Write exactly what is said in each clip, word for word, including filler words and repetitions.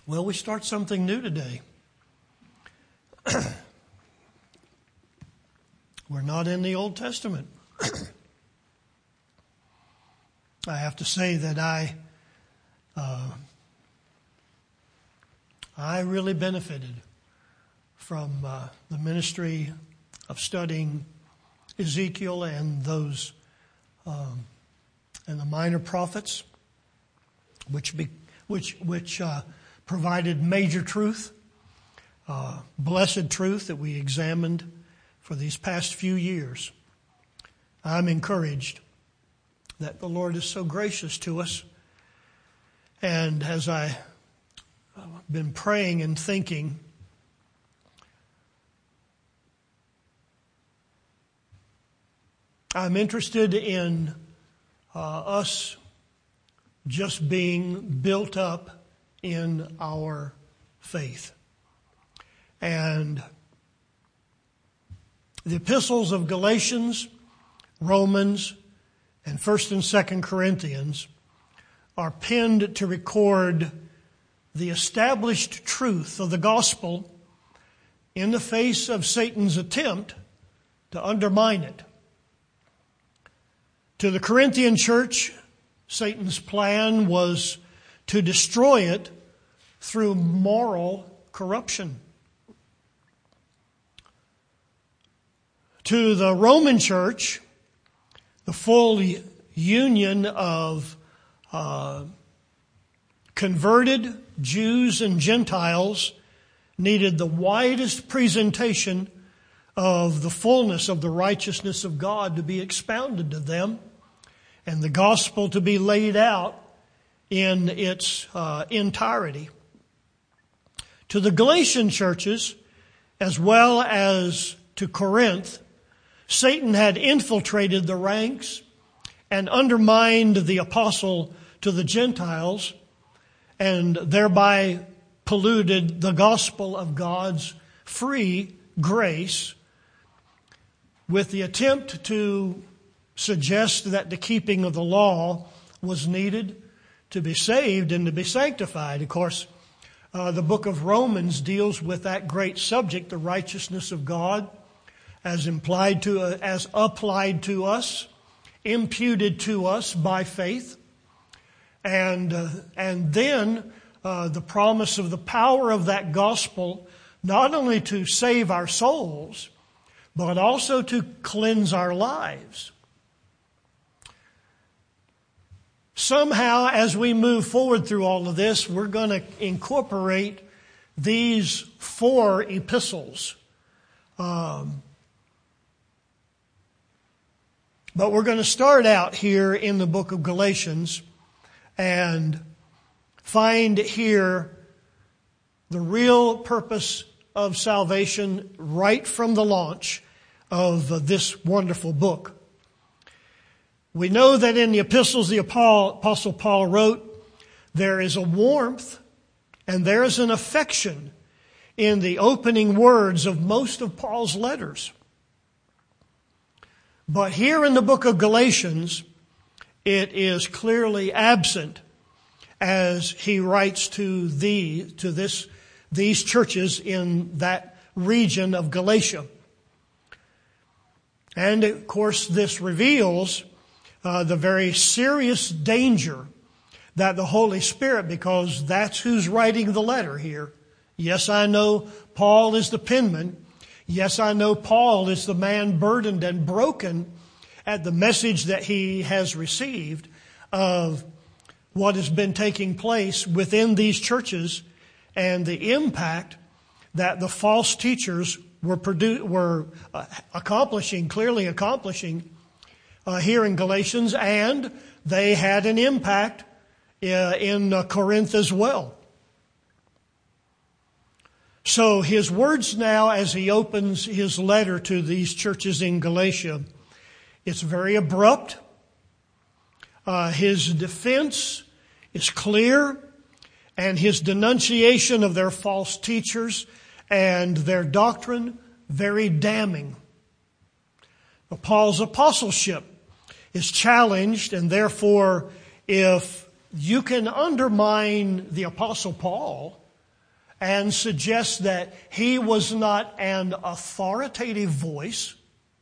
Well, we start something new today. We're not in the Old Testament. I have to say that I uh, I really benefited from uh, the ministry of studying Ezekiel and those um, and the minor prophets, which be, which which uh, provided major truth, uh, blessed truth that we examined for these past few years. I'm encouraged that the Lord is so gracious to us. And as I've been praying and thinking, I'm interested in uh, us just being built up in our faith. And the epistles of Galatians, Romans, and First and Second Corinthians are penned to record the established truth of the gospel in the face of Satan's attempt to undermine it. To the Corinthian church, Satan's plan was to destroy it through moral corruption. To the Roman church, the full union of uh, converted Jews and Gentiles needed the widest presentation of the fullness of the righteousness of God to be expounded to them, and the gospel to be laid out in its uh, entirety. To the Galatian churches, as well as to Corinth, Satan had infiltrated the ranks and undermined the apostle to the Gentiles, and thereby polluted the gospel of God's free grace with the attempt to suggest that the keeping of the law was needed to be saved and to be sanctified. Of course, uh, the book of Romans deals with that great subject, the righteousness of God, as implied to, uh, as applied to us, imputed to us by faith, and uh, and then uh, the promise of the power of that gospel, not only to save our souls, but also to cleanse our lives. Somehow, as we move forward through all of this, we're going to incorporate these four epistles. Um, but we're going to start out here in the book of Galatians and find here the real purpose of salvation right from the launch of this wonderful book. We know that in the epistles the Apostle Paul wrote, there is a warmth and there is an affection in the opening words of most of Paul's letters. But here in the book of Galatians, it is clearly absent as he writes to the, to this, these churches in that region of Galatia. And of course, this reveals Uh, the very serious danger that the Holy Spirit, because that's who's writing the letter here. Yes, I know Paul is the penman. Yes, I know Paul is the man burdened and broken at the message that he has received of what has been taking place within these churches and the impact that the false teachers were produ- were uh, accomplishing, clearly accomplishing Uh, here in Galatians, and they had an impact uh, in uh, Corinth as well. So his words now, as he opens his letter to these churches in Galatia, it's very abrupt. Uh, his defense is clear, and his denunciation of their false teachers and their doctrine very damning. But Paul's apostleship is challenged, and therefore, if you can undermine the Apostle Paul, and suggests that he was not an authoritative voice,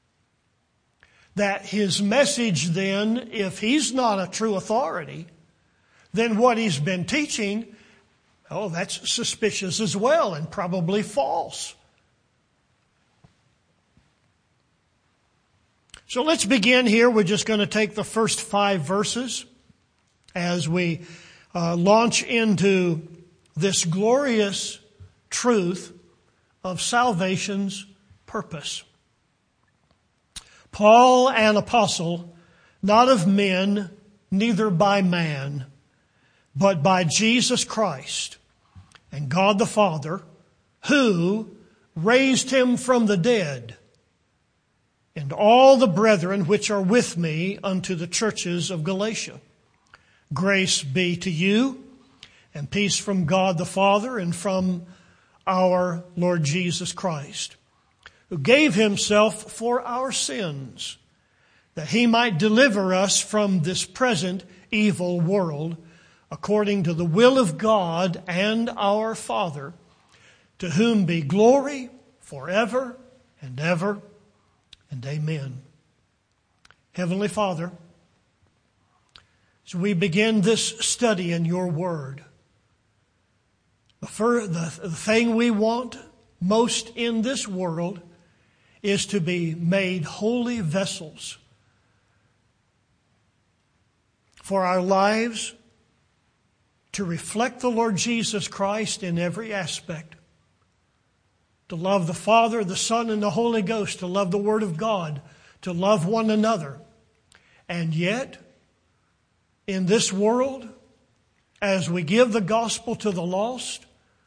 that his message then, if he's not a true authority, then what he's been teaching, oh, that's suspicious as well and probably false. So let's begin here. We're just going to take the first five verses as we uh, launch into this glorious truth of salvation's purpose. Paul, an apostle, not of men, neither by man, but by Jesus Christ and God the Father, who raised him from the dead, and all the brethren which are with me unto the churches of Galatia. Grace be to you, and peace from God the Father and from our Lord Jesus Christ, who gave himself for our sins, that he might deliver us from this present evil world, according to the will of God and our Father, to whom be glory forever and ever. And amen. Heavenly Father, as we begin this study in your word, the, fir- the, the thing we want most in this world is to be made holy vessels for our lives to reflect the Lord Jesus Christ in every aspect. To love the Father, the Son, and the Holy Ghost, to love the Word of God, to love one another. And yet, in this world, as we give the gospel to the lost,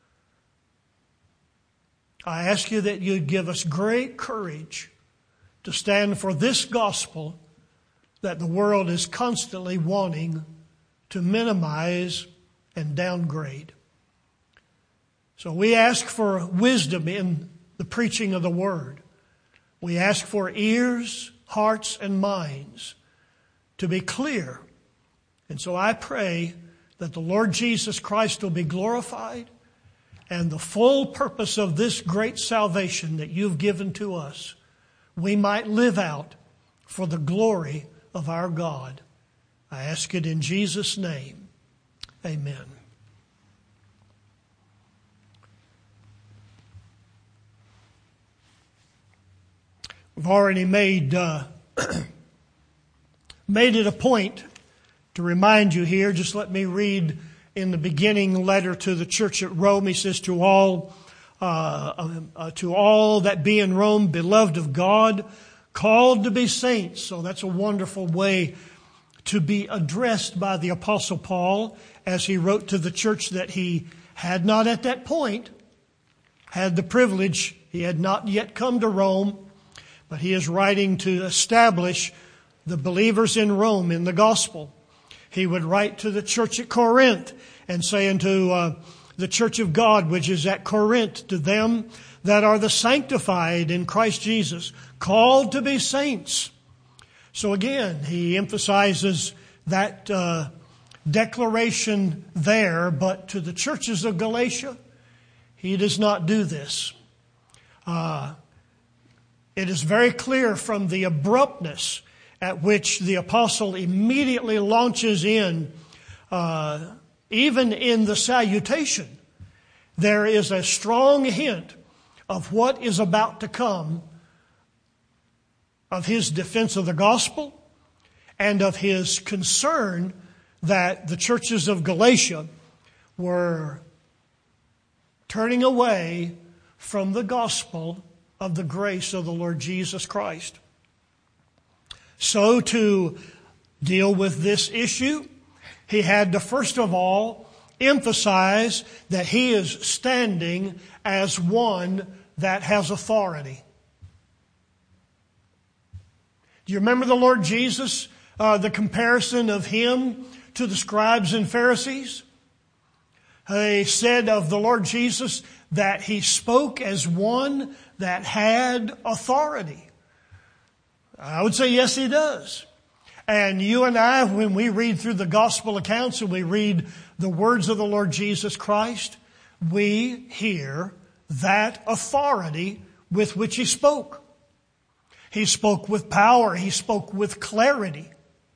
I ask you that you'd give us great courage to stand for this gospel that the world is constantly wanting to minimize and downgrade. So we ask for wisdom in the preaching of the Word. We ask for ears, hearts, and minds to be clear. And so I pray that the Lord Jesus Christ will be glorified and the full purpose of this great salvation that you've given to us, we might live out for the glory of our God. I ask it in Jesus' name. Amen. We've already made uh, made it a point to remind you here. Just let me read in the beginning letter to the church at Rome. He says, "To all, uh, uh, to all that be in Rome, beloved of God, called to be saints." So that's a wonderful way to be addressed by the Apostle Paul as he wrote to the church that he had not at that point had the privilege. He had not yet come to Rome. But he is writing to establish the believers in Rome in the gospel. He would write to the church at Corinth and say unto uh, the church of God, which is at Corinth, to them that are the sanctified in Christ Jesus, called to be saints. So again, he emphasizes that uh, declaration there, but to the churches of Galatia, he does not do this. Uh, It is very clear from the abruptness at which the apostle immediately launches in, uh, even in the salutation, there is a strong hint of what is about to come, of his defense of the gospel and of his concern that the churches of Galatia were turning away from the gospel of the grace of the Lord Jesus Christ. So to deal with this issue, he had to first of all emphasize that he is standing as one that has authority. Do you remember the Lord Jesus, uh, the comparison of him to the scribes and Pharisees? They said of the Lord Jesus that he spoke as one that had authority. I would say yes, he does. And you and I, when we read through the gospel accounts and we read the words of the Lord Jesus Christ, we hear that authority with which he spoke. He spoke with power. He spoke with clarity.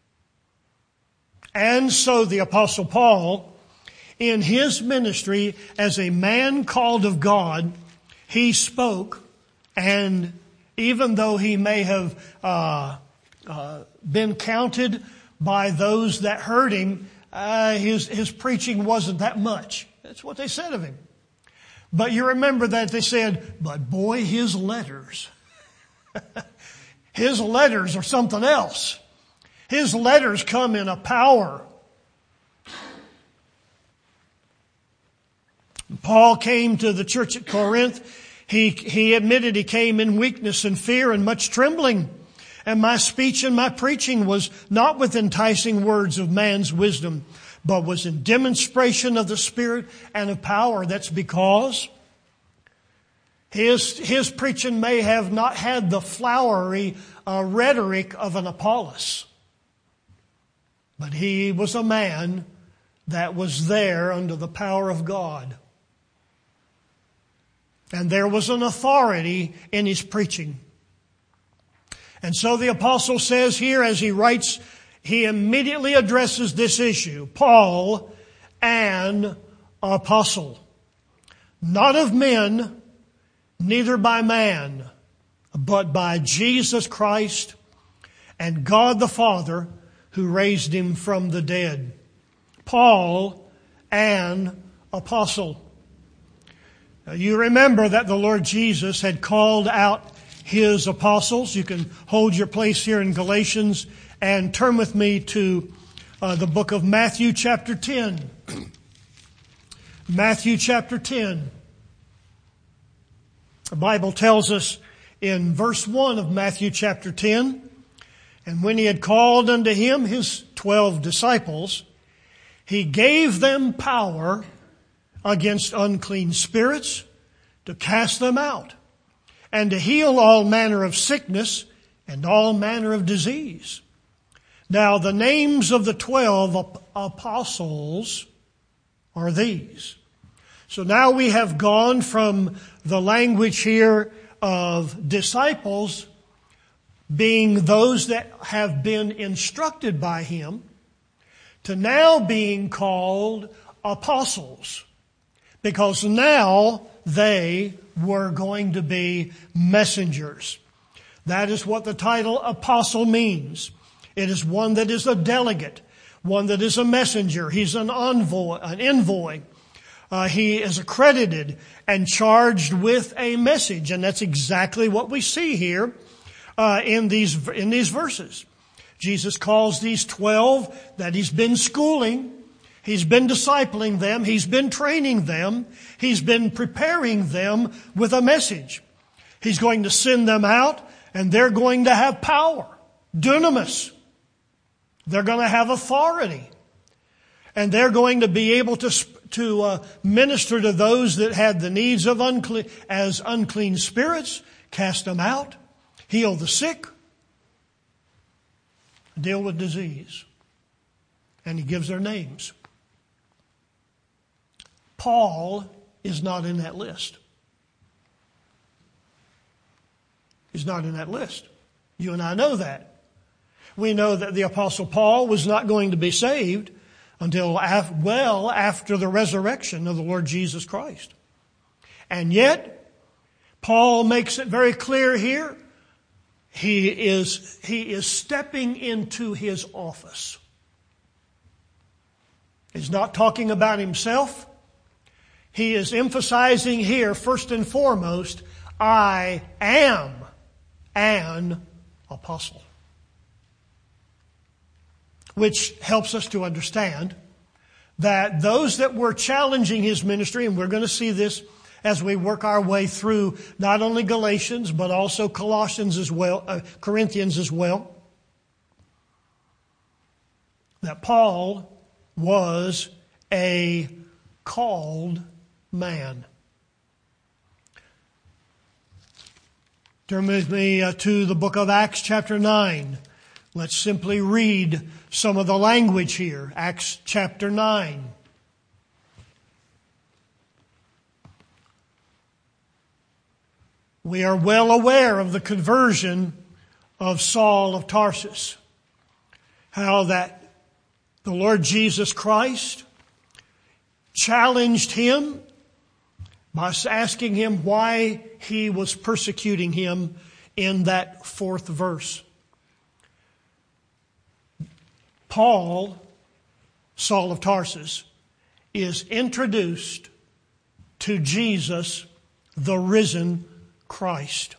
And so the Apostle Paul, in his ministry as a man called of God, he spoke, and even though he may have uh, uh, been counted by those that heard him, uh, his, his preaching wasn't that much. That's what they said of him. But you remember that they said, but boy, his letters. His letters are something else. His letters come in a power. Paul came to the church at Corinth. He, he admitted he came in weakness and fear and much trembling. And my speech and my preaching was not with enticing words of man's wisdom, but was in demonstration of the Spirit and of power. That's because his, his preaching may have not had the flowery uh, rhetoric of an Apollos. But he was a man that was there under the power of God. And there was an authority in his preaching. And so the apostle says here, as he writes, he immediately addresses this issue. Paul, an apostle, not of men, neither by man, but by Jesus Christ and God the Father, who raised him from the dead. Paul, an apostle. Now, you remember that the Lord Jesus had called out his apostles. You can hold your place here in Galatians and turn with me to uh, the book of Matthew chapter ten. Matthew chapter ten. The Bible tells us in verse one of Matthew chapter ten, and when he had called unto him his twelve disciples, he gave them power against unclean spirits to cast them out, and to heal all manner of sickness and all manner of disease. Now the names of the twelve apostles are these. So now we have gone from the language here of disciples being those that have been instructed by him to now being called apostles, because now they were going to be messengers. That is what the title apostle means. It is one that is a delegate, one that is a messenger. He's an envoy, an envoy. Uh, he is accredited and charged with a message, and that's exactly what we see here uh, in these in these verses. Jesus calls these twelve that he's been schooling. He's been discipling them. He's been training them. He's been preparing them with a message. He's going to send them out, and they're going to have power, dunamis. They're going to have authority, and they're going to be able to to uh, minister to those that had the needs of unclean as unclean spirits, cast them out, heal the sick, deal with disease, and he gives their names. Paul is not in that list. He's not in that list. You and I know that. We know that the Apostle Paul was not going to be saved until af- well after the resurrection of the Lord Jesus Christ. And yet, Paul makes it very clear here, he is, he is stepping into his office. He's not talking about himself. He is emphasizing here, first and foremost, I am an apostle. Which helps us to understand that those that were challenging his ministry, and we're going to see this as we work our way through not only Galatians, but also Colossians as well, uh, Corinthians as well, that Paul was a called man. Turn with me uh, to the book of Acts chapter nine. Let's simply read some of the language here. Acts chapter nine. We are well aware of the conversion of Saul of Tarsus. How that the Lord Jesus Christ challenged him by asking him why he was persecuting him in that fourth verse. Paul, Saul of Tarsus, is introduced to Jesus, the risen Christ.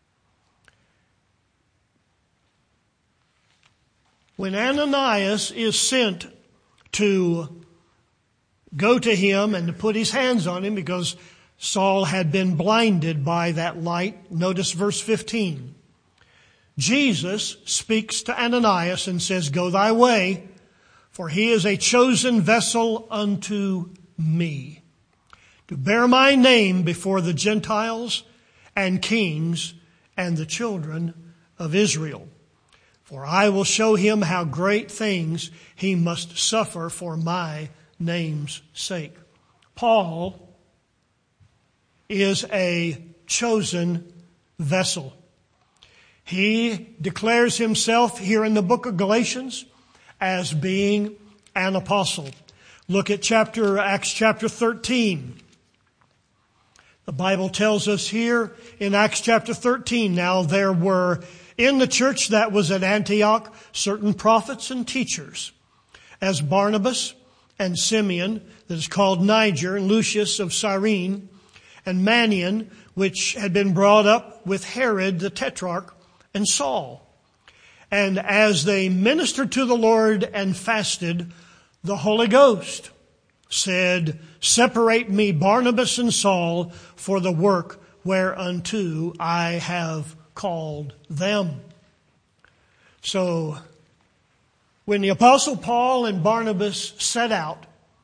When Ananias is sent to go to him and to put his hands on him because Saul had been blinded by that light, notice verse fifteen. Jesus speaks to Ananias and says, "Go thy way, for he is a chosen vessel unto me, to bear my name before the Gentiles and kings and the children of Israel. For I will show him how great things he must suffer for my name's sake." Paul is a chosen vessel. He declares himself here in the book of Galatians as being an apostle. Look at chapter Acts chapter thirteen. The Bible tells us here in Acts chapter thirteen, now there were in the church that was at Antioch certain prophets and teachers, as Barnabas and Simeon, that is called Niger, and Lucius of Cyrene, and Manaen, which had been brought up with Herod the Tetrarch, and Saul. And as they ministered to the Lord and fasted, the Holy Ghost said, "Separate me, Barnabas and Saul, for the work whereunto I have called them." So, when the Apostle Paul and Barnabas set out,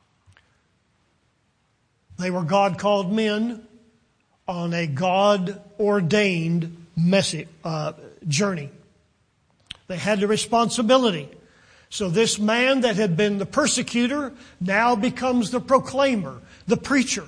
they were God-called men on a God-ordained message, uh, journey. They had the responsibility. So this man that had been the persecutor now becomes the proclaimer, the preacher.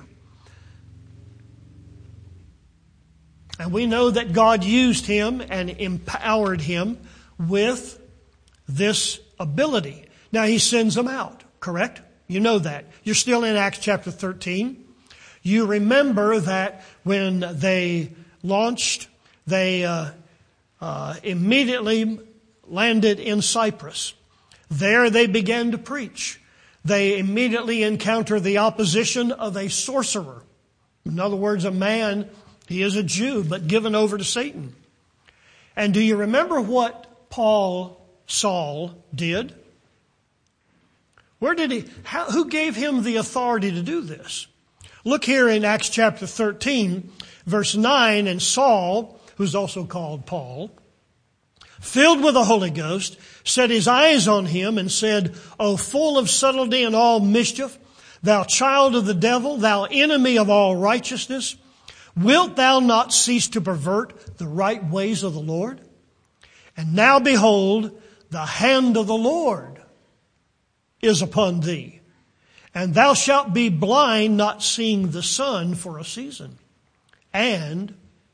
And we know that God used him and empowered him with this ability. Now he sends them out, correct? You know that. You're still in Acts chapter thirteen. You remember that when they launched, they uh, uh, immediately landed in Cyprus. There they began to preach. They immediately encounter the opposition of a sorcerer. In other words, a man, he is a Jew, but given over to Satan. And do you remember what Paul, Saul, did? Where did he, how, who gave him the authority to do this? Look here in Acts chapter thirteen, verse nine, and Saul, who's also called Paul, filled with the Holy Ghost, set his eyes on him and said, "O full of subtlety and all mischief, thou child of the devil, thou enemy of all righteousness, wilt thou not cease to pervert the right ways of the Lord? And now behold, the hand of the Lord is upon thee, and thou shalt be blind, not seeing the sun for a season." And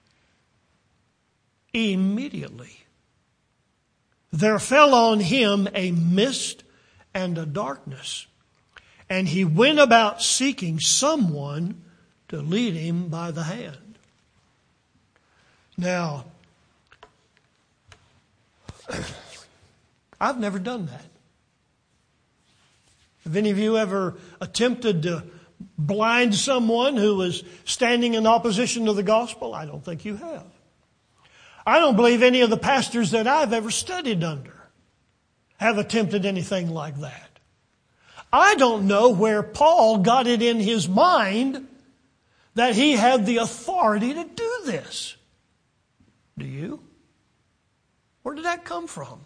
immediately there fell on him a mist and a darkness, and he went about seeking someone to lead him by the hand. Now, I've never done that. Have any of you ever attempted to blind someone who was standing in opposition to the gospel? I don't think you have. I don't believe any of the pastors that I've ever studied under have attempted anything like that. I don't know where Paul got it in his mind that he had the authority to do this. Do you? Where did that come from?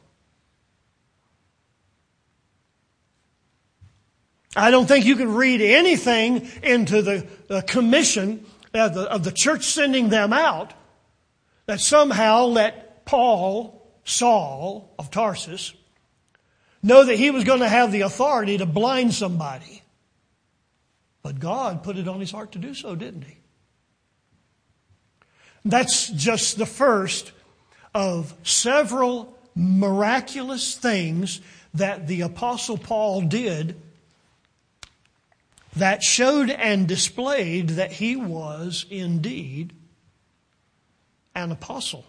I don't think you can read anything into the, the commission of the, of the church sending them out that somehow let Paul, Saul of Tarsus, know that he was going to have the authority to blind somebody. But God put it on his heart to do so, didn't he? That's just the first of several miraculous things that the Apostle Paul did that showed and displayed that he was indeed an apostle.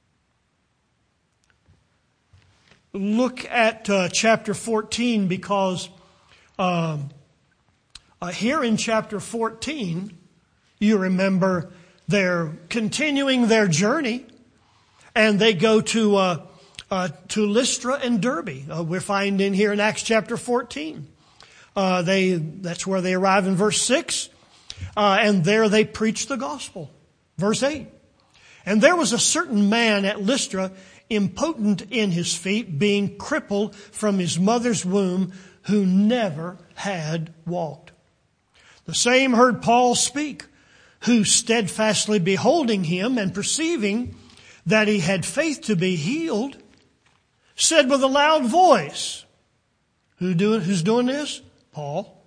Look at uh, chapter fourteen, because um, uh, here in chapter fourteen, you remember they're continuing their journey, and they go to uh, uh, to Lystra and Derbe. Uh, we're finding here in Acts chapter fourteen. Uh, they that's where they arrive in verse six, uh, and there they preach the gospel. Verse eight. And there was a certain man at Lystra, impotent in his feet, being crippled from his mother's womb, who never had walked. The same heard Paul speak, who steadfastly beholding him and perceiving that he had faith to be healed, said with a loud voice, Who do, who's doing this? Paul.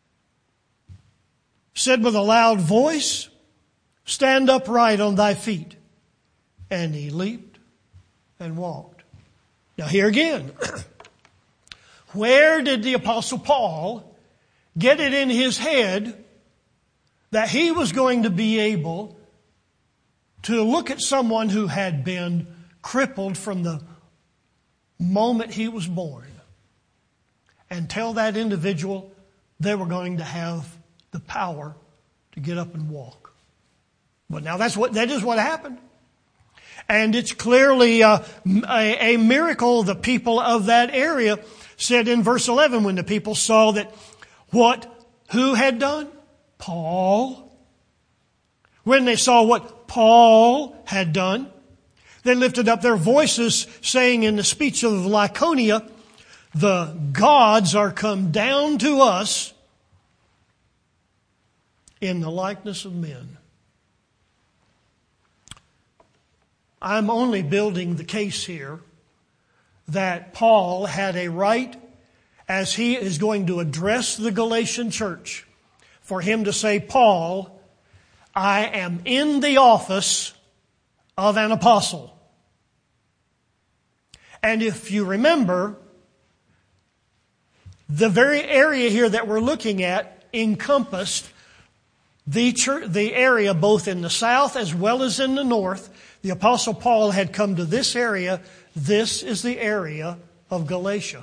Said with a loud voice, Stand upright on thy feet. And he leaped and walked. Now here again, where did the Apostle Paul get it in his head that he was going to be able to look at someone who had been crippled from the moment he was born and tell that individual they were going to have the power to get up and walk? But now that's what, that is what happened. And it's clearly a, a, a miracle. The people of that area said in verse eleven, when the people saw that what, who had done? Paul. When they saw what Paul had done, they lifted up their voices, saying in the speech of Lycaonia, The gods are come down to us in the likeness of men. I'm only building the case here that Paul had a right, as he is going to address the Galatian church, for him to say, Paul, I am in the office of an apostle. And if you remember, the very area here that we're looking at encompassed the church, the area both in the south as well as in the north. The Apostle Paul had come to this area. This is the area of Galatia.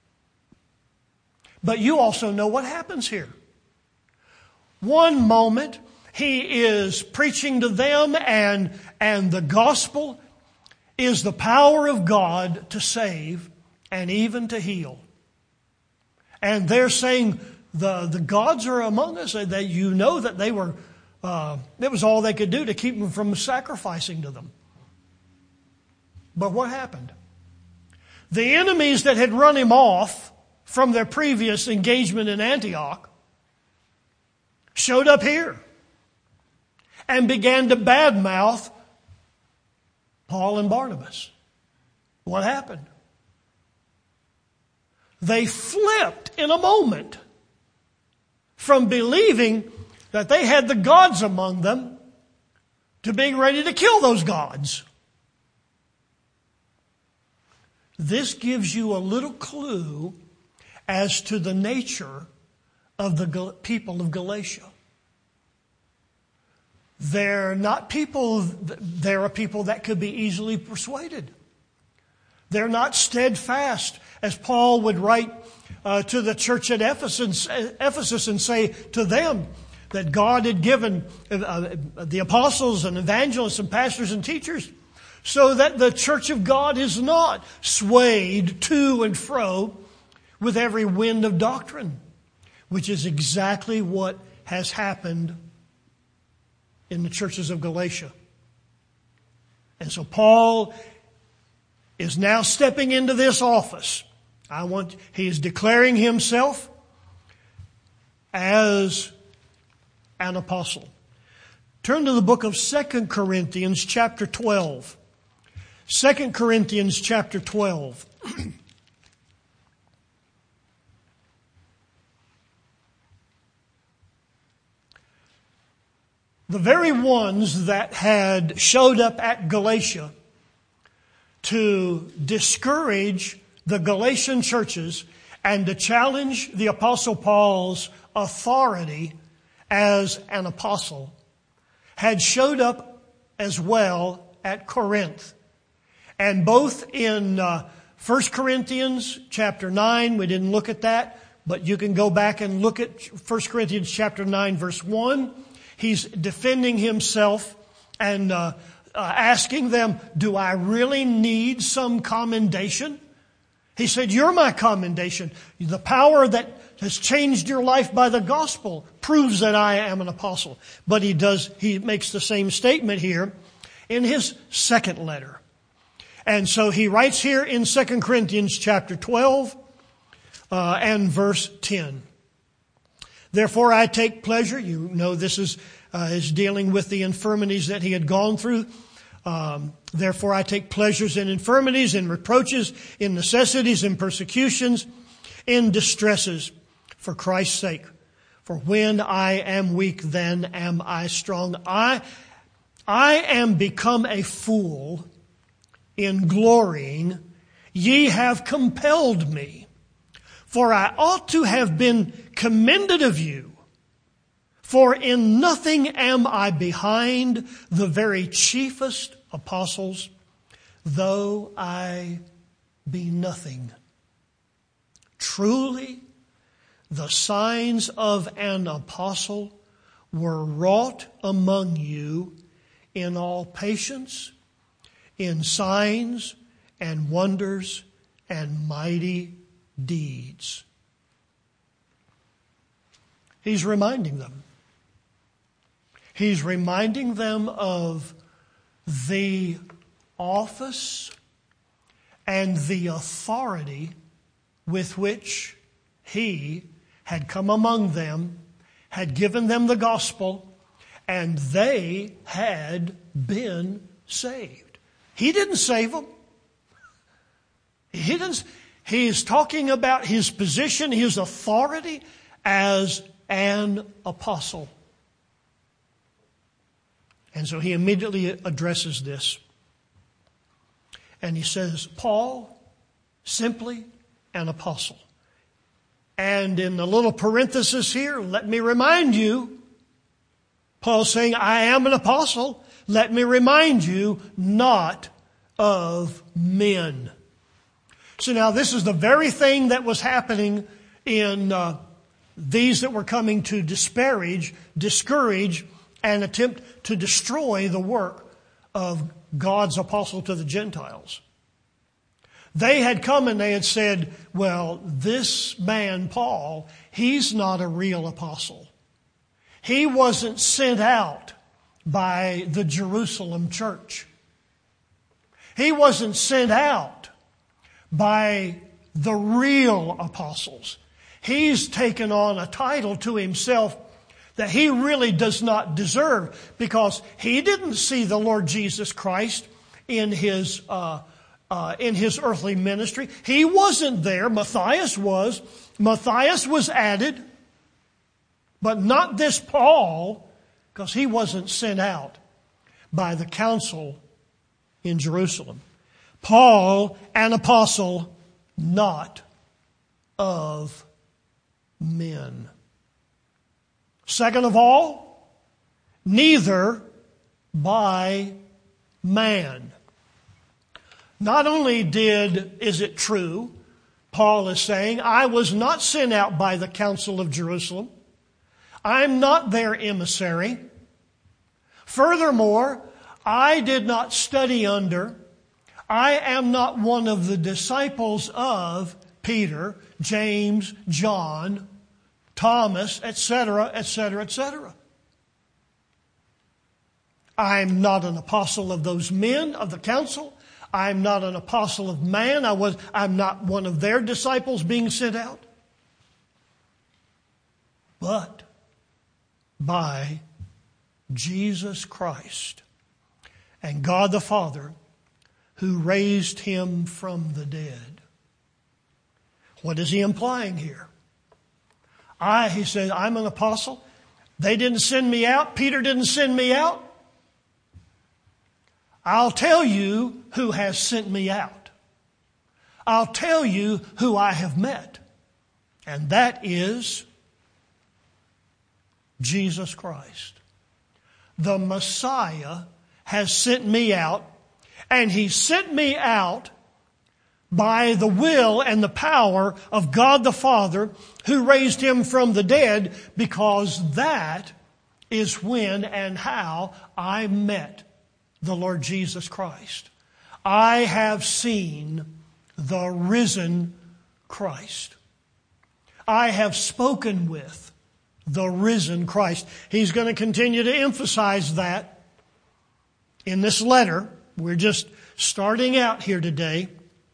But you also know what happens here. One moment he is preaching to them, and, and the gospel is the power of God to save and even to heal. And they're saying the, the gods are among us, and that you know that they were Uh, that was all they could do to keep him from sacrificing to them. But what happened? The enemies that had run him off from their previous engagement in Antioch showed up here and began to badmouth Paul and Barnabas. What happened? They flipped in a moment from believing that they had the gods among them to being ready to kill those gods. This gives you a little clue as to the nature of the people of Galatia. They're not people, they're a people that could be easily persuaded. They're not steadfast, as Paul would write uh, to the church at Ephesus, Ephesus and say to them, that God had given uh, the apostles and evangelists and pastors and teachers so that the church of God is not swayed to and fro with every wind of doctrine, which is exactly what has happened in the churches of Galatia. And so Paul is now stepping into this office. I want, he is declaring himself as an apostle. Turn to the book of Second Corinthians chapter twelve. Second Corinthians chapter twelve. the very ones that had showed up at Galatia to discourage the Galatian churches and to challenge the Apostle Paul's authority as an apostle, had showed up as well at Corinth. And both in uh, First Corinthians chapter nine, we didn't look at that, but you can go back and look at First Corinthians chapter nine, verse one. He's defending himself and uh, uh, asking them, do I really need some commendation? He said, you're my commendation. The power that has changed your life by the gospel proves that I am an apostle. But he does, he makes the same statement here in his second letter. And so he writes here in Second Corinthians chapter twelve uh, and verse ten. Therefore I take pleasure. You know this is, uh, is dealing with the infirmities that he had gone through. Um, Therefore I take pleasures in infirmities, in reproaches, in necessities, in persecutions, in distresses, for Christ's sake. For when I am weak, then am I strong. I, I am become a fool in glorying. Ye have compelled me. For I ought to have been commended of you. For in nothing am I behind the very chiefest apostles, though I be nothing. Truly, the signs of an apostle were wrought among you in all patience, in signs and wonders and mighty deeds. He's reminding them. He's reminding them of the office and the authority with which he had come among them, had given them the gospel, and they had been saved. He didn't save them. He didn't. He's talking about his position, his authority as an apostle. And so he immediately addresses this. And he says, Paul, simply an apostle. And in the little parenthesis here, let me remind you, Paul's saying, I am an apostle. Let me remind you, not of men. So now this is the very thing that was happening in uh, these that were coming to disparage, discourage, and attempt to destroy the work of God's apostle to the Gentiles. They had come and they had said, well, this man, Paul, he's not a real apostle. He wasn't sent out by the Jerusalem church. He wasn't sent out by the real apostles. He's taken on a title to himself that he really does not deserve, because he didn't see the Lord Jesus Christ in his uh, uh, in his earthly ministry. He wasn't there. Matthias was. Matthias was added, but not this Paul, because he wasn't sent out by the council in Jerusalem. Paul, an apostle, not of men. Second of all, neither by man. Not only did, is it true, Paul is saying, I was not sent out by the council of Jerusalem. I'm not their emissary. Furthermore, I did not study under, I am not one of the disciples of Peter, James, John, Thomas, et cetera, et cetera, et cetera. I'm not an apostle of those men of the council. I'm not an apostle of man. I was, I'm not one of their disciples being sent out. But by Jesus Christ and God the Father, who raised him from the dead. What is he implying here? I, he says, I'm an apostle. They didn't send me out. Peter didn't send me out. I'll tell you who has sent me out. I'll tell you who I have met. And that is Jesus Christ. The Messiah has sent me out, and He sent me out by the will and the power of God the Father, who raised Him from the dead, because that is when and how I met the Lord Jesus Christ. I have seen the risen Christ. I have spoken with the risen Christ. He's going to continue to emphasize that in this letter. We're just starting out here today.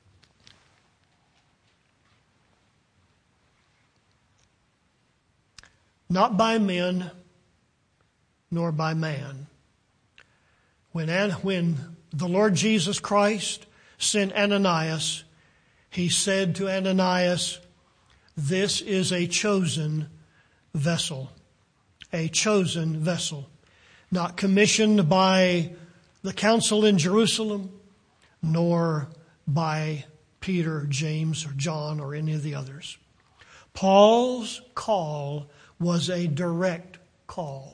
Not by men, nor by man. When, when the Lord Jesus Christ sent Ananias, He said to Ananias, "This is a chosen vessel." A chosen vessel. Not commissioned by the council in Jerusalem, nor by Peter, James, or John, or any of the others. Paul's call was a direct call.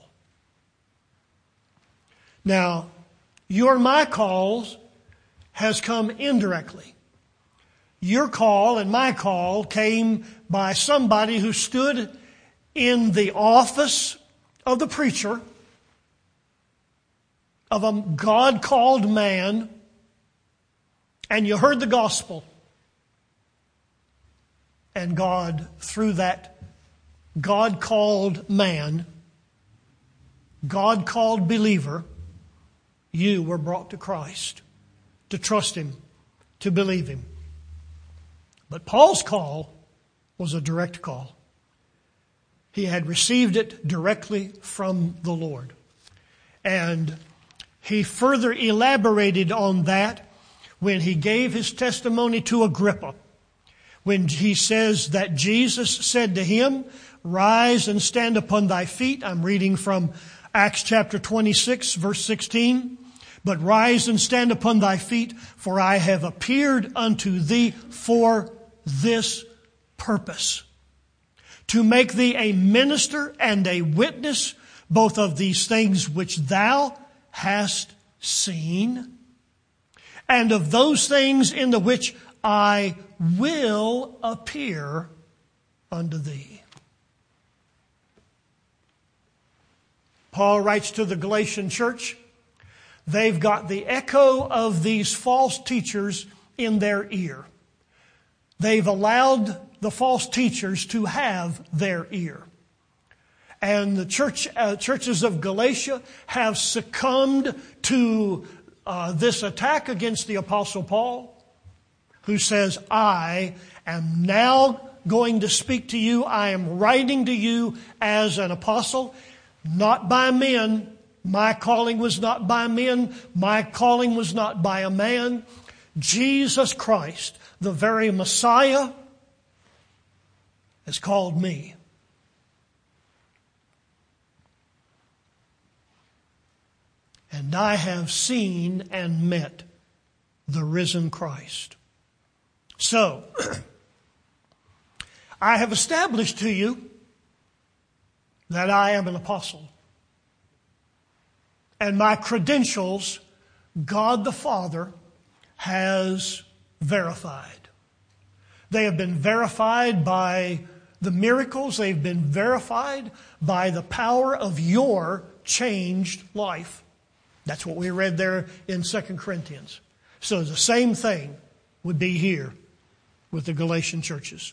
Now, your my calls has come indirectly. Your call and my call came by somebody who stood in the office of the preacher, of a God-called man, and you heard the gospel. And God, through that God-called man, God-called believer, you were brought to Christ, to trust Him, to believe Him. But Paul's call was a direct call. He had received it directly from the Lord. And he further elaborated on that when he gave his testimony to Agrippa. When he says that Jesus said to him, "Rise and stand upon thy feet." I'm reading from Acts chapter twenty-six, verse sixteen. "But rise and stand upon thy feet, for I have appeared unto thee for this purpose, to make thee a minister and a witness both of these things which thou hast seen, and of those things in the which I will appear unto thee." Paul writes to the Galatian church, they've got the echo of these false teachers in their ear. They've allowed the false teachers to have their ear. And the church, uh, churches of Galatia have succumbed to uh, this attack against the Apostle Paul, who says, "I am now going to speak to you. I am writing to you as an apostle, not by men. My calling was not by men. My calling was not by a man. Jesus Christ, the very Messiah, has called me." And I have seen and met the risen Christ. So, I have established to you that I am an apostle. And my credentials, God the Father has verified. They have been verified by the miracles. They've been verified by the power of your changed life. That's what we read there in Second Corinthians. So the same thing would be here with the Galatian churches.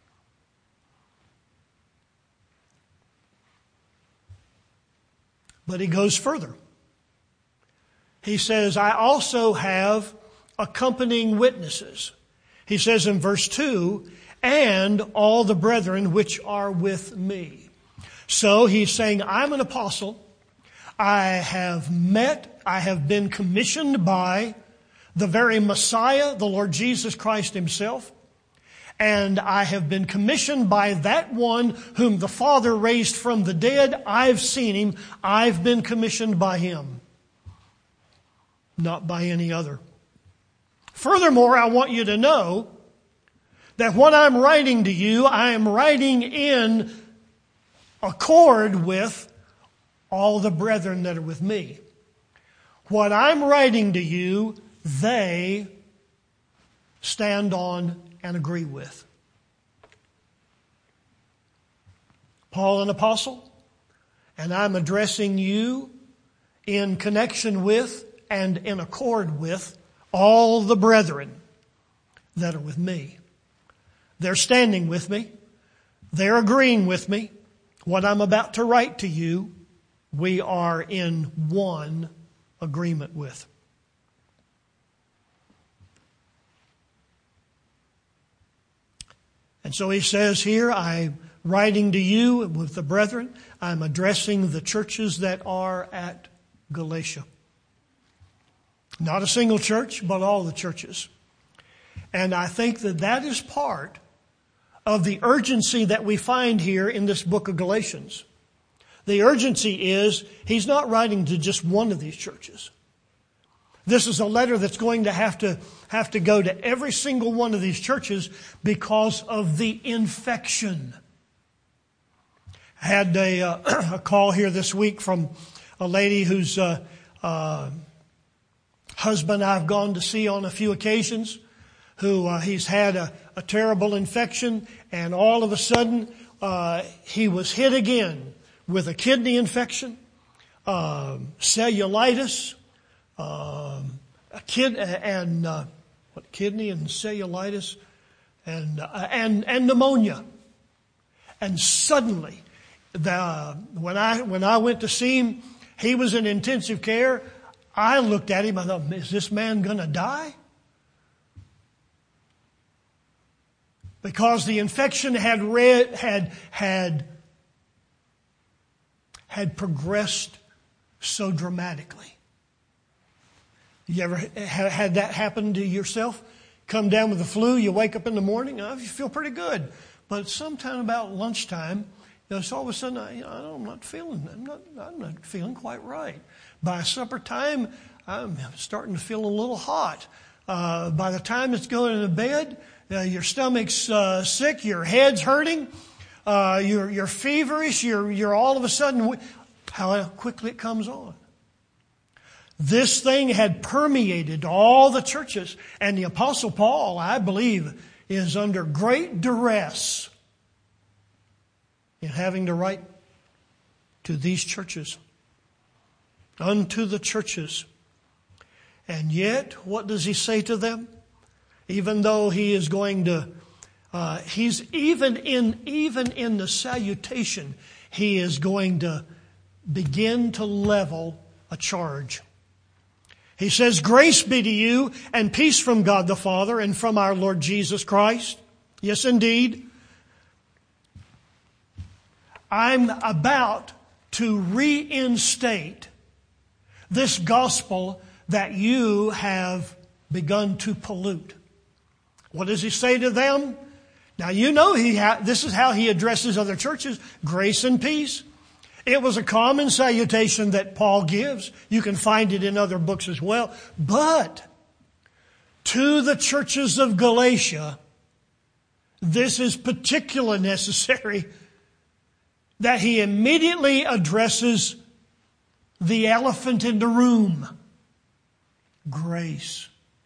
But he goes further. He says, "I also have accompanying witnesses." He says in verse two, "and all the brethren which are with me." So he's saying, I'm an apostle. I have met, I have been commissioned by the very Messiah, the Lord Jesus Christ Himself. and I have been commissioned by that one whom the Father raised from the dead. I've seen him. I've been commissioned by him, not by any other. Furthermore, I want you to know that what I'm writing to you, I am writing in accord with all the brethren that are with me. What I'm writing to you, they stand on and agree with. Paul, an apostle, and I'm addressing you in connection with and in accord with all the brethren that are with me. They're standing with me. They're agreeing with me. What I'm about to write to you, we are in one agreement with. And so he says here, I'm writing to you with the brethren. I'm addressing the churches that are at Galatia. Not a single church, but all the churches. And I think that that is part of the urgency that we find here in this book of Galatians. The urgency is he's not writing to just one of these churches. This is a letter that's going to have to have to go to every single one of these churches because of the infection. I had a, uh, a call here this week from a lady whose uh, uh, husband I've gone to see on a few occasions, who uh, he's had a, a terrible infection, and all of a sudden uh, he was hit again with a kidney infection, uh, cellulitis, um, a kid and uh, what kidney and cellulitis, and uh, and and pneumonia, and suddenly, the when I when I went to see him, he was in intensive care. I looked at him. I thought, is this man going to die? Because the infection had read, had had had progressed so dramatically. You ever had that happen to yourself? Come down with the flu, you wake up in the morning, oh, you feel pretty good. But sometime about lunchtime, you know, so all of a sudden, I, you know, I'm not feeling, I'm not, I'm not feeling quite right. By supper time, I'm starting to feel a little hot. Uh, by the time it's going to bed, uh, your stomach's uh, sick, your head's hurting, uh, you're, you're feverish, you're, you're all of a sudden, how quickly it comes on. This thing had permeated all the churches, and the Apostle Paul, I believe, is under great duress in having to write to these churches, unto the churches. And yet, what does he say to them? Even though he is going to, uh, he's even in, even in the salutation, he is going to begin to level a charge. He says, grace be to you and peace from God the Father and from our Lord Jesus Christ. Yes, indeed. I'm about to reinstate this gospel that you have begun to pollute. What does he say to them? Now, you know he ha- this is how he addresses other churches. Grace and peace. It was a common salutation that Paul gives. You can find it in other books as well. But to the churches of Galatia, this is particularly necessary that he immediately addresses the elephant in the room. Grace.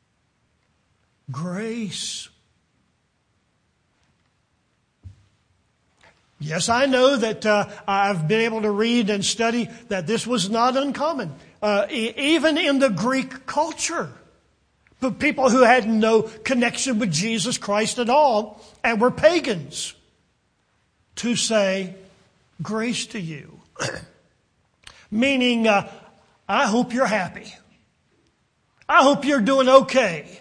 Grace. Yes, I know that uh, I've been able to read and study that this was not uncommon, uh, e- even in the Greek culture. But people who had no connection with Jesus Christ at all and were pagans, to say, grace to you. Meaning, uh, I hope you're happy. I hope you're doing okay.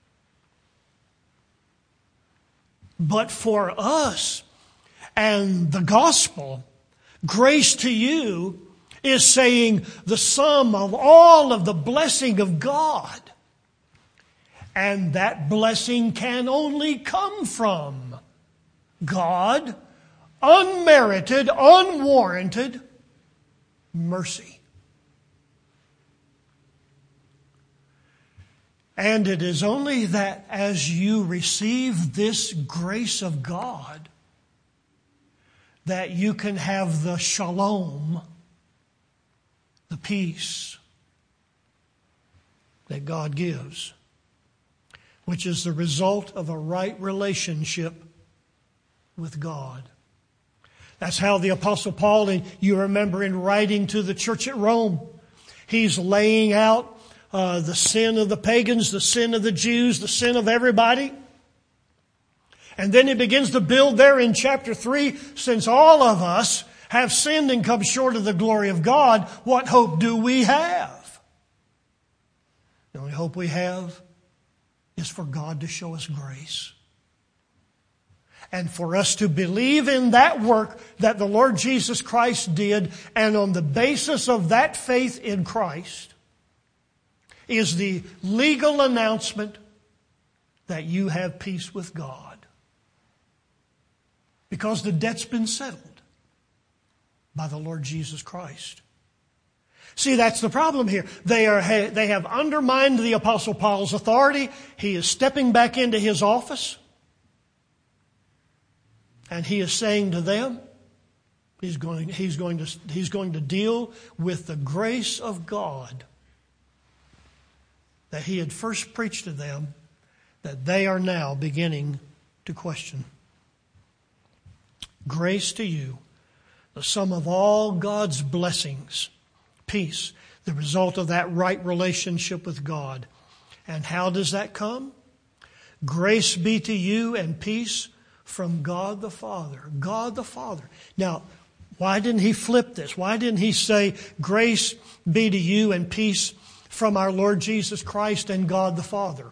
But for us and the gospel, grace to you is saying the sum of all of the blessing of God And that blessing can only come from God, unmerited, unwarranted mercy. And it is only that as you receive this grace of God that you can have the shalom, the peace that God gives, which is the result of a right relationship with God. That's how the Apostle Paul, and you remember in writing to the church at Rome, he's laying out uh, the sin of the pagans, the sin of the Jews, the sin of everybody. And then he begins to build there in chapter three, since all of us have sinned and come short of the glory of God, what hope do we have? The only hope we have is for God to show us grace. And for us to believe in that work that the Lord Jesus Christ did, and on the basis of that faith in Christ is the legal announcement that you have peace with God. Because the debt's been settled by the Lord Jesus Christ. See, that's the problem here. They are, they have undermined the Apostle Paul's authority. He is stepping back into his office. And he is saying to them, he's going, he's going to, he's going to deal with the grace of God that he had first preached to them, that they are now beginning to question. Grace to you, the sum of all God's blessings, peace, the result of that right relationship with God. And how does that come? Grace be to you and peace from God the Father. God the Father. Now, why didn't he flip this? Why didn't he say, grace be to you and peace from our Lord Jesus Christ and God the Father?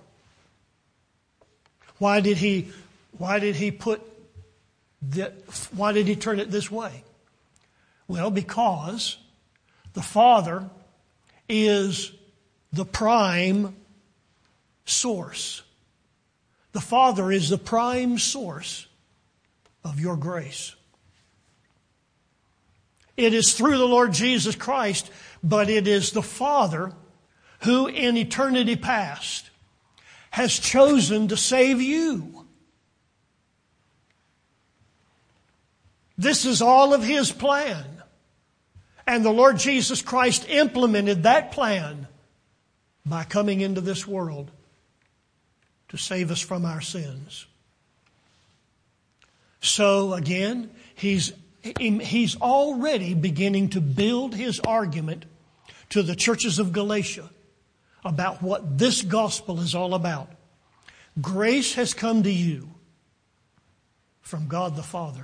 Why did he, why did he put that, why did he turn it this way? Well, because the Father is the prime source. The Father is the prime source of your grace. It is through the Lord Jesus Christ, but it is the Father who in eternity past has chosen to save you. This is all of His plan. And the Lord Jesus Christ implemented that plan by coming into this world to save us from our sins. So again, he's, he's already beginning to build his argument to the churches of Galatia about what this gospel is all about. Grace has come to you from God the Father.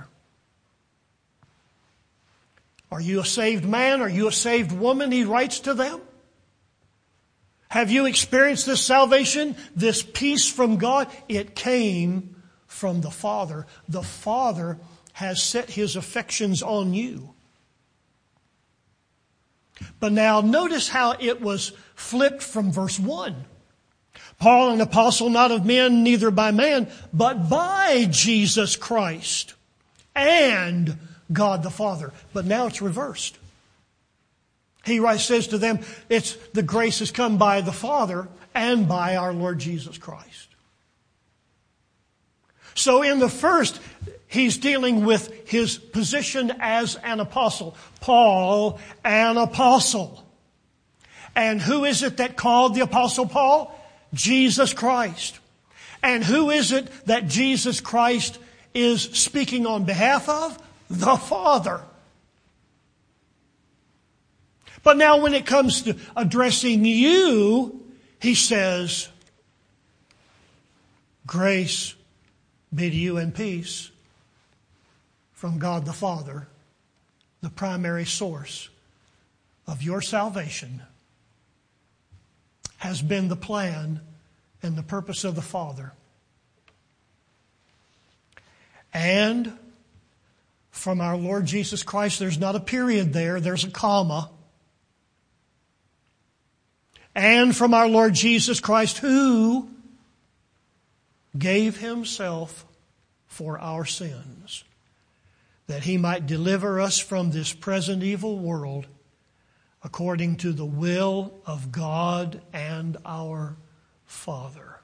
Are you a saved man? Are you a saved woman? He writes to them. Have you experienced this salvation, this peace from God? It came from the Father. The Father has set His affections on you. But now notice how it was flipped from verse one. Paul, an apostle not of men, neither by man, but by Jesus Christ and God the Father. But now it's reversed. He says to them, it's the grace has come by the Father and by our Lord Jesus Christ. So in the first, he's dealing with his position as an apostle. Paul, an apostle. And who is it that called the apostle Paul? Jesus Christ. And who is it that Jesus Christ is speaking on behalf of? The Father. But now when it comes to addressing you, he says, grace be to you and peace from God the Father, the primary source of your salvation, has been the plan and the purpose of the Father. And from our Lord Jesus Christ, there's not a period there, there's a comma. And from our Lord Jesus Christ, who gave himself for our sins, that he might deliver us from this present evil world, according to the will of God and our Father.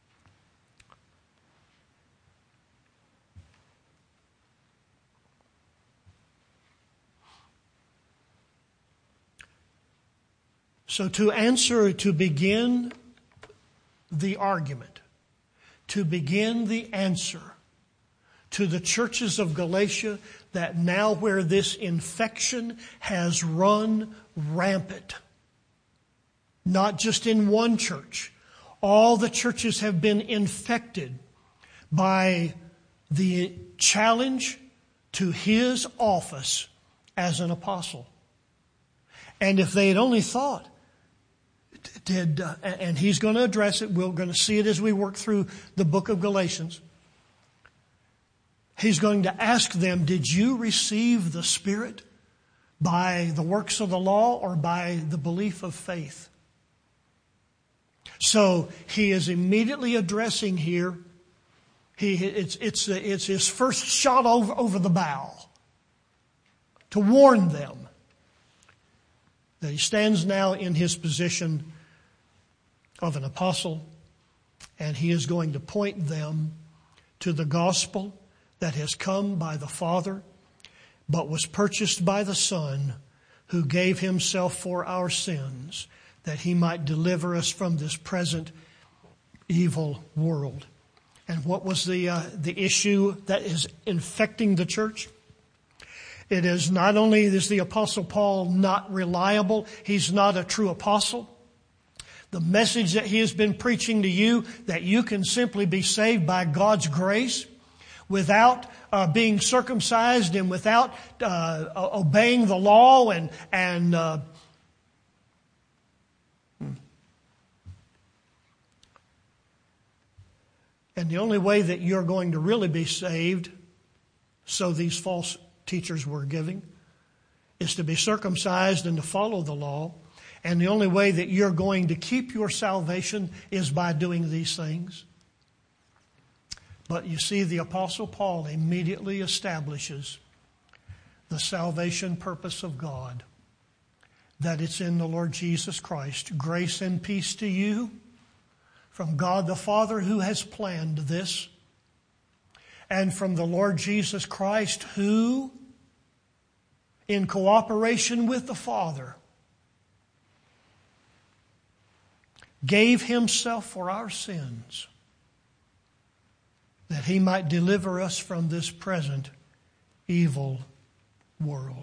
So to answer, to begin the argument, to begin the answer to the churches of Galatia, that now where this infection has run rampant, not just in one church, all the churches have been infected by the challenge to his office as an apostle. And if they had only thought, did, uh, and he's going to address it, we're going to see it as we work through the book of Galatians. He's going to ask them, did you receive the Spirit by the works of the law or by the belief of faith? So he is immediately addressing here, he, it's, it's, it's his first shot over, over the bow to warn them that he stands now in his position of an apostle, and he is going to point them to the gospel that has come by the Father, but was purchased by the Son, who gave himself for our sins, that he might deliver us from this present evil world. And what was the uh, the issue that is infecting the church? It is not only is the Apostle Paul not reliable, he's not a true apostle. The message that he has been preaching to you, that you can simply be saved by God's grace without uh, being circumcised and without uh, obeying the law and and uh, and the only way that you're going to really be saved, so these false teachers were giving, is to be circumcised and to follow the law. And the only way that you're going to keep your salvation is by doing these things. But you see, the Apostle Paul immediately establishes the salvation purpose of God, that it's in the Lord Jesus Christ. Grace and peace to you from God the Father, who has planned this, and from the Lord Jesus Christ, who, in cooperation with the Father, gave himself for our sins, that he might deliver us from this present evil world.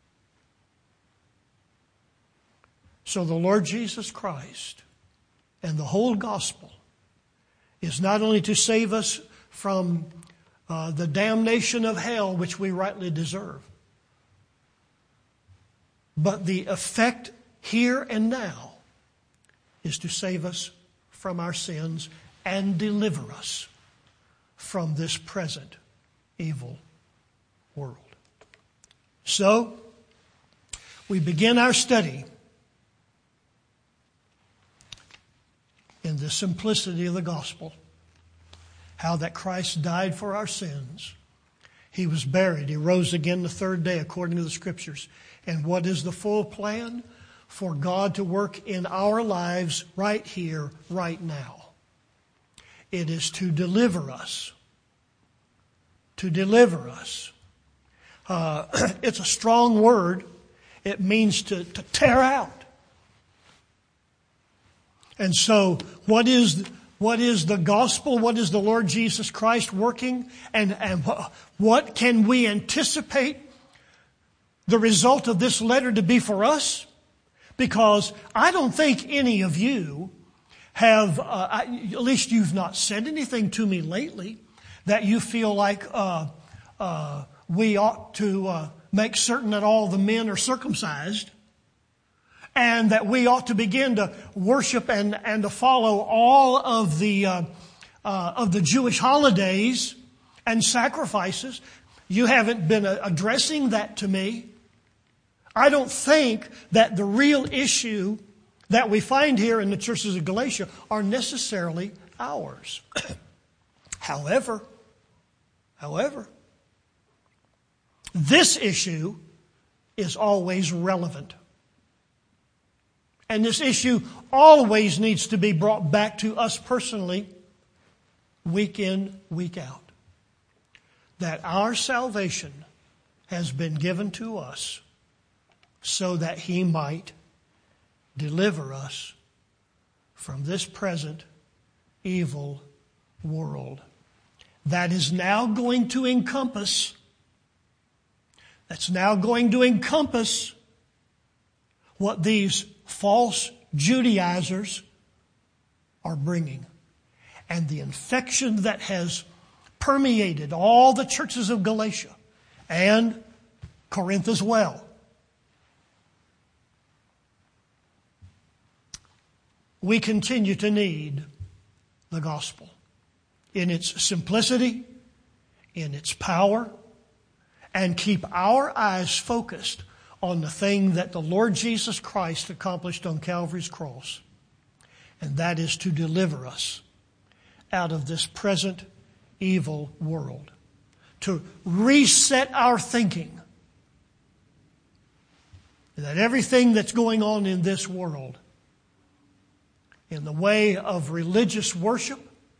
So the Lord Jesus Christ and the whole gospel is not only to save us from uh, the damnation of hell, which we rightly deserve, but the effect here and now is to save us from our sins and deliver us from this present evil world. So, we begin our study in the simplicity of the gospel. How that Christ died for our sins. He was buried. He rose again the third day according to the Scriptures. And what is the full plan? For God to work in our lives right here, right now. It is to deliver us. To deliver us. Uh, it's a strong word. It means to, to tear out. And so, what is what is the gospel? What is the Lord Jesus Christ working? And, and what can we anticipate the result of this letter to be for us? Because I don't think any of you have, uh, I, at least you've not said anything to me lately, that you feel like uh, uh, we ought to uh, make certain that all the men are circumcised, and that we ought to begin to worship and, and to follow all of the uh, uh, of the Jewish holidays and sacrifices. You haven't been addressing that to me. I don't think that the real issue that we find here in the churches of Galatia are necessarily ours. However, however, this issue is always relevant. And this issue always needs to be brought back to us personally, week in, week out. That our salvation has been given to us so that He might deliver us from this present evil world. That is now going to encompass, that's now going to encompass what these false Judaizers are bringing. And the infection that has permeated all the churches of Galatia and Corinth as well. We continue to need the gospel in its simplicity, in its power, and keep our eyes focused on the thing that the Lord Jesus Christ accomplished on Calvary's cross. And that is to deliver us out of this present evil world. To reset our thinking that everything that's going on in this world in the way of religious worship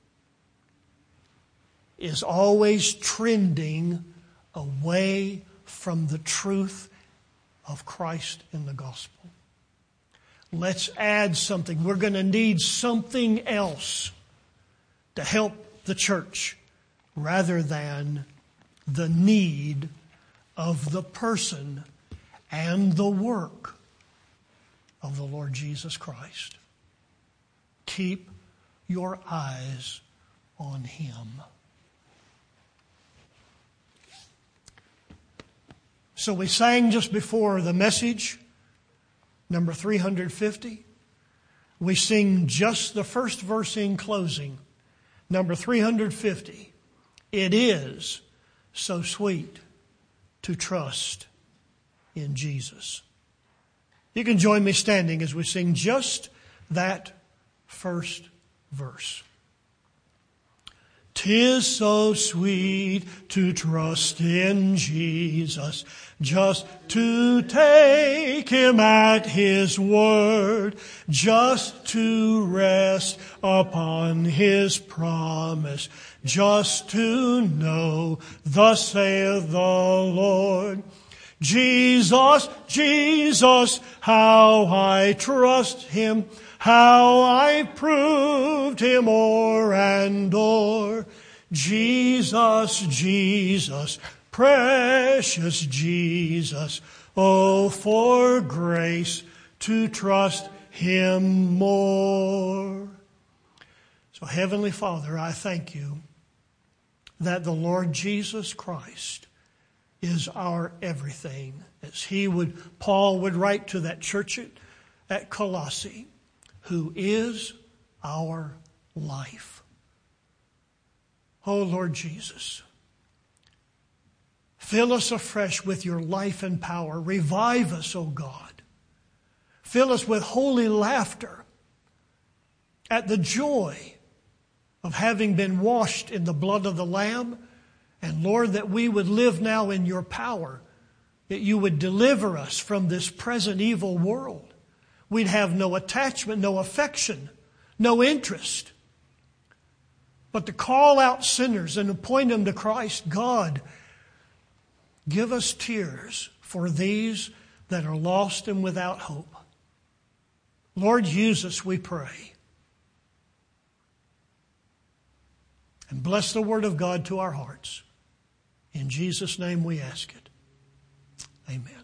is always trending away from the truth of Christ in the gospel. Let's add something. We're going to need something else to help the church rather than the need of the person and the work of the Lord Jesus Christ. Keep your eyes on Him. So we sang just before the message, number three hundred fifty. We sing just the first verse in closing, number three hundred fifty. It is so sweet to trust in Jesus. You can join me standing as we sing just that first verse. 'Tis so sweet to trust in Jesus, just to take Him at His word, just to rest upon His promise, just to know, thus saith the Lord. Jesus, Jesus, how I trust Him, how I proved Him o'er and o'er. Jesus, Jesus, precious Jesus, oh, for grace to trust Him more. So, Heavenly Father, I thank You that the Lord Jesus Christ is our everything. As he would, Paul would write to that church at, at Colossae, who is our life. Oh, Lord Jesus, fill us afresh with Your life and power. Revive us, O God. Fill us with holy laughter at the joy of having been washed in the blood of the Lamb. And Lord, that we would live now in Your power, that You would deliver us from this present evil world. We'd have no attachment, no affection, no interest, but to call out sinners and to point them to Christ. God, give us tears for these that are lost and without hope. Lord, use us, we pray. And bless the Word of God to our hearts. In Jesus' name we ask it. Amen.